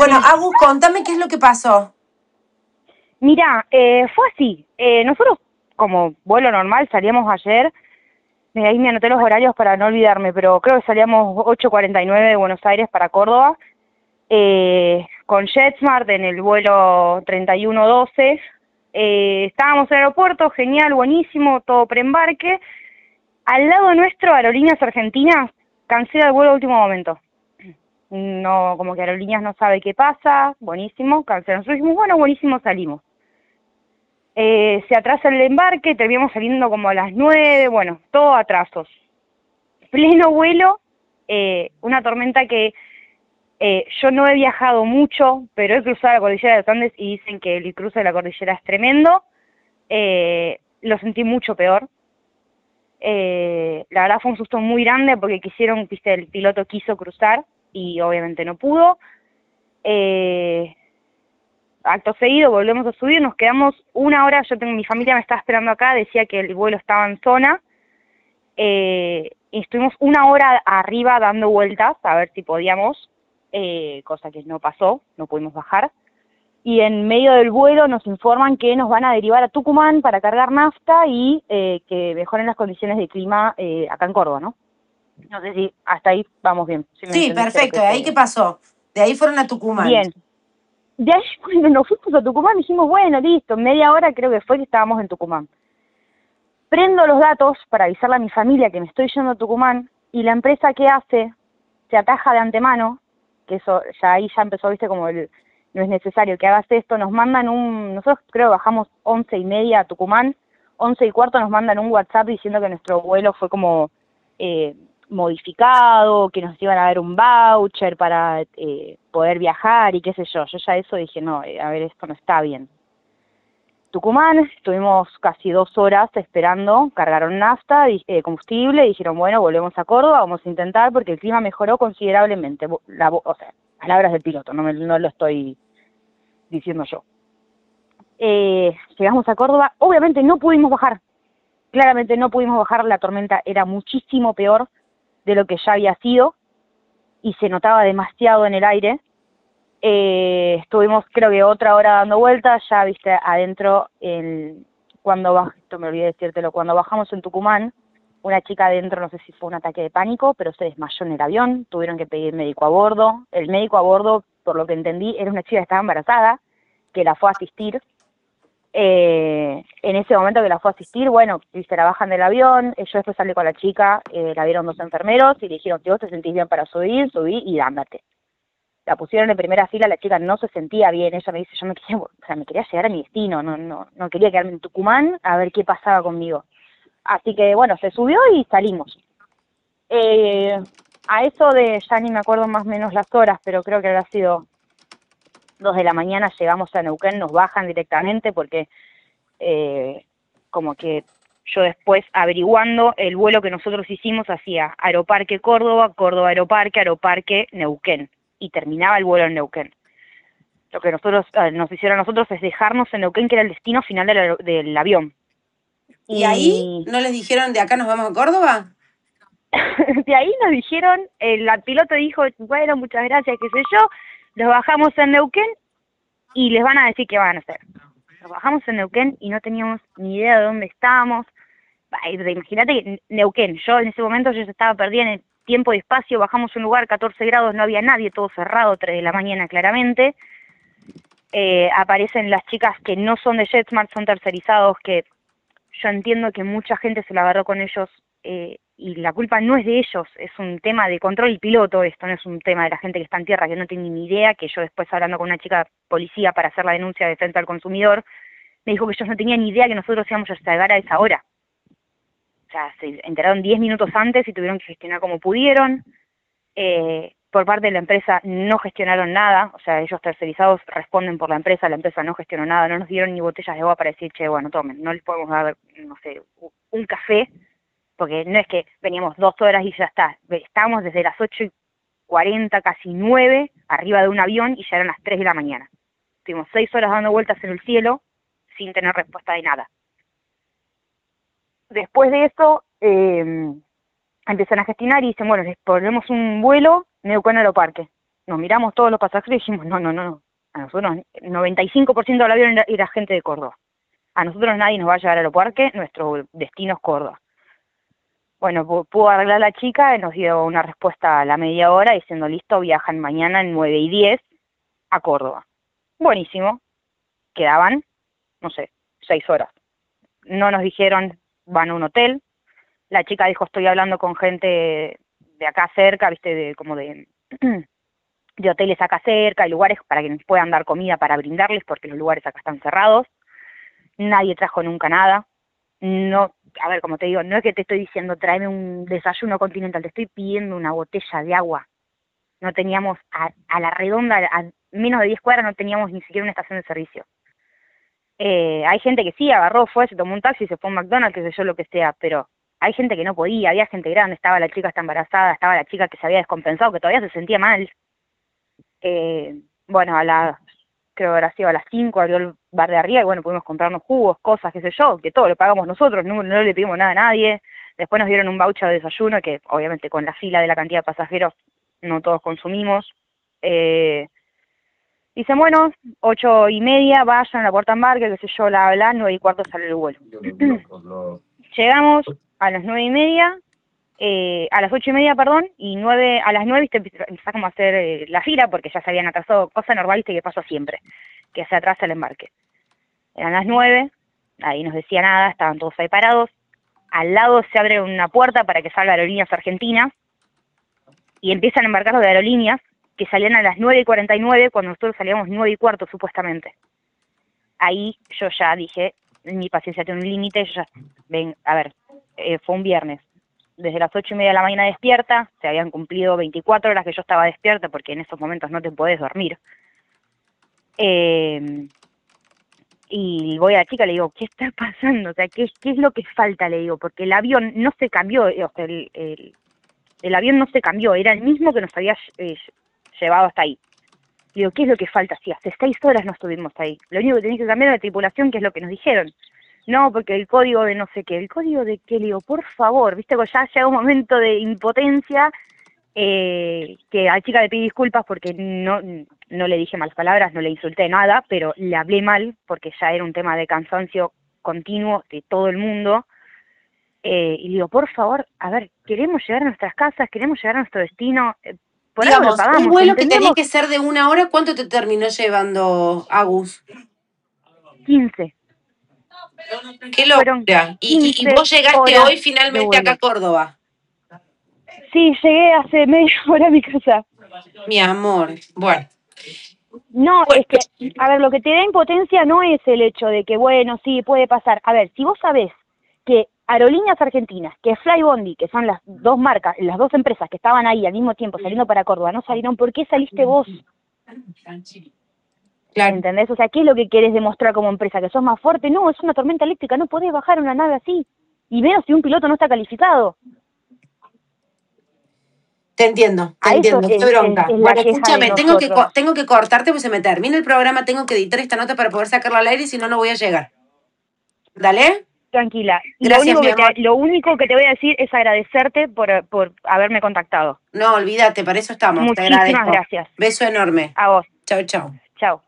Bueno, Agus, contame qué es lo que pasó. Mira, fue así. Nosotros, como vuelo normal, salíamos ayer. Ahí me anoté los horarios para no olvidarme, pero creo que salíamos 8:49 de Buenos Aires para Córdoba, con JetSmart en el vuelo 3112. Estábamos en el aeropuerto, genial, buenísimo, todo preembarque. Al lado nuestro, Aerolíneas Argentinas cancela el vuelo a último momento. No, como que Aerolíneas no sabe qué pasa, buenísimo, cancelan. Nosotros dijimos, bueno, buenísimo, salimos. Se atrasa el embarque, terminamos saliendo como a las 9, bueno, todo atrasos. Pleno vuelo, una tormenta que yo no he viajado mucho, pero he cruzado la cordillera de los Andes y dicen que el cruce de la cordillera es tremendo. Lo sentí mucho peor. La verdad fue un susto muy grande porque viste, el piloto quiso cruzar y obviamente no pudo. Acto seguido volvemos a subir, nos quedamos una hora, mi familia me estaba esperando acá, decía que el vuelo estaba en zona, y estuvimos una hora arriba dando vueltas a ver si podíamos, cosa que no pasó, no pudimos bajar, y en medio del vuelo nos informan que nos van a derivar a Tucumán para cargar nafta y que mejoren las condiciones de clima acá en Córdoba, ¿no? No sé si hasta ahí vamos bien, si me Sí, entendiste lo perfecto. que ¿De ahí qué te... pasó? De ahí fueron a Tucumán. Bien. De ahí cuando nos fuimos a Tucumán dijimos, bueno, listo, media hora creo que fue que estábamos en Tucumán. Prendo los datos para avisarle a mi familia que me estoy yendo a Tucumán y la empresa que hace se ataja de antemano, que eso ya ahí ya empezó, viste, como no es necesario que hagas esto, nos mandan nosotros creo que bajamos 11:30 a Tucumán, 11:15 nos mandan un WhatsApp diciendo que nuestro vuelo fue como modificado, que nos iban a dar un voucher para poder viajar y qué sé yo. Yo ya eso dije, no, a ver, esto no está bien. Tucumán, estuvimos casi 2 horas esperando, cargaron nafta, combustible, y dijeron, bueno, volvemos a Córdoba, vamos a intentar, porque el clima mejoró considerablemente. O sea, palabras del piloto, no lo estoy diciendo yo. Llegamos a Córdoba, obviamente no pudimos bajar, claramente no pudimos bajar, la tormenta era muchísimo peor de lo que ya había sido, y se notaba demasiado en el aire. Estuvimos creo que otra hora dando vueltas, ya viste adentro, esto me olvidé decírtelo, cuando bajamos en Tucumán, una chica adentro, no sé si fue un ataque de pánico, pero se desmayó en el avión, tuvieron que pedir médico a bordo. El médico a bordo, por lo que entendí, era una chica que estaba embarazada, que la fue a asistir. En ese momento que la fue a asistir, bueno, viste, la bajan del avión, yo después salí con la chica, la vieron 2 enfermeros y le dijeron, si vos te sentís bien para subir, subí y ándate. La pusieron en primera fila, la chica no se sentía bien, ella me dice, yo me quería llegar a mi destino, no quería quedarme en Tucumán a ver qué pasaba conmigo. Así que bueno, se subió y salimos. A eso de, ya ni me acuerdo más o menos las horas, pero creo que habrá sido 2 de la mañana, llegamos a Neuquén, nos bajan directamente porque como que yo después averiguando, el vuelo que nosotros hicimos hacía Aeroparque Córdoba, Córdoba Aeroparque, Aeroparque Neuquén, y terminaba el vuelo en Neuquén. Lo que nos hicieron a nosotros es dejarnos en Neuquén, que era el destino final del avión. ¿Y ahí no les dijeron de acá nos vamos a Córdoba? De ahí nos dijeron, el piloto dijo, bueno, muchas gracias, qué sé yo, los bajamos en Neuquén y les van a decir qué van a hacer. Nos bajamos en Neuquén y no teníamos ni idea de dónde estábamos. Imagínate que Neuquén, yo en ese momento yo estaba perdida en el tiempo y espacio, bajamos a un lugar, 14 grados, no había nadie, todo cerrado, 3 de la mañana claramente. Aparecen las chicas que no son de JetSmart, son tercerizados, que yo entiendo que mucha gente se la agarró con ellos, y la culpa no es de ellos, es un tema de control piloto, esto no es un tema de la gente que está en tierra, que no tiene ni idea, que yo después hablando con una chica policía para hacer la denuncia de defensa al consumidor, me dijo que ellos no tenían ni idea que nosotros íbamos a llegar a esa hora. O sea, se enteraron 10 minutos antes y tuvieron que gestionar como pudieron. Por parte de la empresa no gestionaron nada, o sea, ellos tercerizados responden por la empresa no gestionó nada, no nos dieron ni botellas de agua para decir, che, bueno, tomen, no les podemos dar, no sé, un café, porque no es que veníamos 2 horas y ya está, estábamos desde las 8:40, casi 9, arriba de un avión y ya eran las 3 de la mañana. Estuvimos 6 horas dando vueltas en el cielo sin tener respuesta de nada. Después de eso, empiezan a gestionar y dicen, bueno, les ponemos un vuelo Neuquén Aeroparque. Nos miramos todos los pasajeros y dijimos, no, no, no, no. A nosotros, 95% del avión era gente de Córdoba. A nosotros nadie nos va a llevar a Aeroparque, nuestro destino es Córdoba. Bueno, pudo arreglar la chica, nos dio una respuesta a la media hora diciendo, listo, viajan mañana en 9:10 a Córdoba. Buenísimo. Quedaban, no sé, 6 horas. No nos dijeron, van a un hotel. La chica dijo, estoy hablando con gente de acá cerca, viste, como de hoteles acá cerca, y lugares para que nos puedan dar comida para brindarles, porque los lugares acá están cerrados. Nadie trajo nunca nada. No, a ver, como te digo, no es que te estoy diciendo tráeme un desayuno continental, te estoy pidiendo una botella de agua. No teníamos, a la redonda, a menos de 10 cuadras, no teníamos ni siquiera una estación de servicio. Hay gente que sí, agarró, fue, se tomó un taxi, se fue a un McDonald's, qué sé yo, lo que sea, pero hay gente que no podía, había gente grande, estaba la chica está embarazada, estaba la chica que se había descompensado, que todavía se sentía mal. Bueno, creo que habrá sido a las 5, abrió el bar de arriba y bueno, pudimos comprarnos jugos, cosas, qué sé yo, que todo lo pagamos nosotros, no le pedimos nada a nadie. Después nos dieron un voucher de desayuno que obviamente con la fila de la cantidad de pasajeros no todos consumimos. Dicen, bueno, 8:30, vayan a la puerta embarque, qué sé yo, 9:15 sale el vuelo. Llegamos a las 9:30, a las 8:30, perdón, y a las 9 empezamos a hacer la fila porque ya se habían atrasado, cosa normal, viste, que pasa siempre, que se atrasa el embarque. Eran las 9, ahí nos decía nada, estaban todos ahí parados. Al lado se abre una puerta para que salga Aerolíneas Argentinas y empiezan a embarcar los de Aerolíneas, que salían a las 9:49 cuando nosotros salíamos 9:15 supuestamente. Ahí yo ya dije, mi paciencia tiene un límite, yo ya, ven, a ver, fue un viernes, desde las 8:30 de la mañana despierta, se habían cumplido 24 horas que yo estaba despierta, porque en esos momentos no te podés dormir. Y voy a la chica, le digo, ¿qué está pasando? O sea, ¿qué es lo que falta? Le digo, porque el avión no se cambió, o sea, el avión no se cambió, era el mismo que nos había llevado hasta ahí. Le digo, ¿qué es lo que falta? Sí, hace 6 horas no estuvimos ahí. Lo único que tenés que cambiar es la tripulación, que es lo que nos dijeron. No, porque el código de no sé qué. ¿El código de qué? Le digo, por favor, viste, que ya llega un momento de impotencia, que a la chica le pedí disculpas porque no le dije malas palabras, no le insulté nada, pero le hablé mal porque ya era un tema de cansancio continuo de todo el mundo. Y le digo, por favor, a ver, queremos llegar a nuestras casas, queremos llegar a nuestro destino, por algo lo Digamos, un pagamos, vuelo que tenía entendemos. que ser de 1 hora, ¿cuánto te terminó llevando, Agus? 15. Qué Fueron locura. Y 15 vos llegaste horas hoy de finalmente acá vuelo. a Córdoba. Sí, llegué hace media hora a mi casa. Mi amor. Bueno. No, Bueno, es que, a ver, lo que te da impotencia no es el hecho de que, bueno, sí, puede pasar. A ver, si vos sabés que Aerolíneas Argentinas, que Flybondi, que son las dos marcas, las dos empresas que estaban ahí al mismo tiempo saliendo para Córdoba, no salieron, ¿por qué saliste vos? claro. ¿Entendés? O sea, ¿qué es lo que querés demostrar como empresa? ¿Que sos más fuerte? No, es una tormenta eléctrica, no podés bajar una nave así. Y menos si un piloto no está calificado. Te entiendo, A eso qué bronca. es la Bueno, queja de escúchame, nosotros. tengo que cortarte porque se me termina el programa, tengo que editar esta nota para poder sacarla al aire, si no, no voy a llegar. ¿Dale? Tranquila. Y Gracias, mi amor. lo único que te voy a decir es agradecerte por haberme contactado. No, olvídate, para eso estamos. Te Muchísimas agradezco. gracias. Beso enorme. A vos. Chau, chau. Chao.